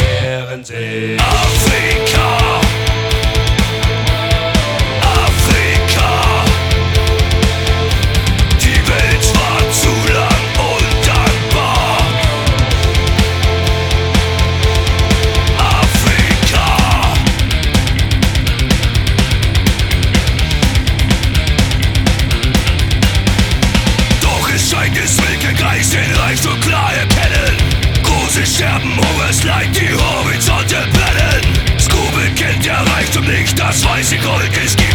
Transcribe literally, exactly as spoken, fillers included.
Meeren sehen. Afrika, Afrika, die Welt war zu lang undankbar. Afrika, doch es scheint, es will kein Geist den Reichtum klar erkennen. Große Sterben, Hungersleid, die Horizonte brennen. Skubel kennt der Reichtum nicht, das weiße Gold ist